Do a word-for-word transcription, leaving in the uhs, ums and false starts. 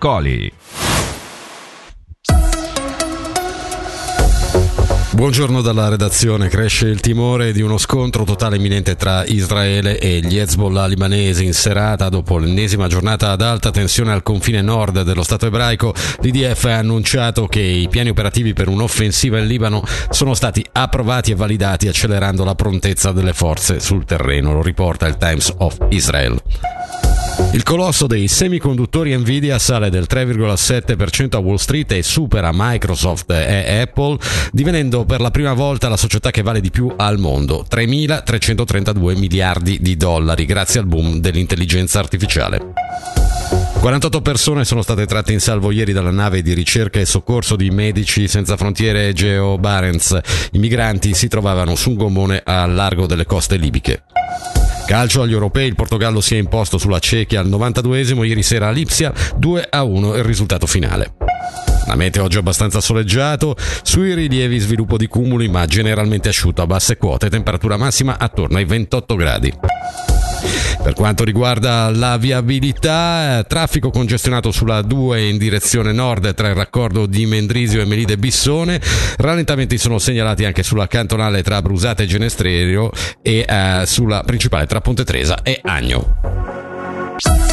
Roccoli. Buongiorno dalla redazione. Cresce il timore di uno scontro totale imminente tra Israele e gli Hezbollah libanesi in serata. Dopo l'ennesima giornata ad alta tensione al confine nord dello Stato ebraico, l'I D F ha annunciato che i piani operativi per un'offensiva in Libano sono stati approvati e validati, accelerando la prontezza delle forze sul terreno. Lo riporta il Times of Israel. Il colosso dei semiconduttori Nvidia sale del tre virgola sette per cento a Wall Street e supera Microsoft e Apple, divenendo per la prima volta la società che vale di più al mondo, tremilatrecentotrentadue miliardi di dollari, grazie al boom dell'intelligenza artificiale. quarantotto persone sono state tratte in salvo ieri dalla nave di ricerca e soccorso di Medici Senza Frontiere Egeo Barents. I migranti si trovavano su un gommone al largo delle coste libiche. Calcio agli europei, il Portogallo si è imposto sulla Cechia al novantaduesimo, ieri sera a Lipsia, due a uno il risultato finale. La meteo oggi è abbastanza soleggiato, sui rilievi sviluppo di cumuli ma generalmente asciutto a basse quote, temperatura massima attorno ai ventotto gradi. Per quanto riguarda la viabilità, traffico congestionato sulla due in direzione nord tra il raccordo di Mendrisio e Melide Bissone. Rallentamenti sono segnalati anche sulla cantonale tra Brusate e Genestrerio e eh, sulla principale tra Ponte Tresa e Agno.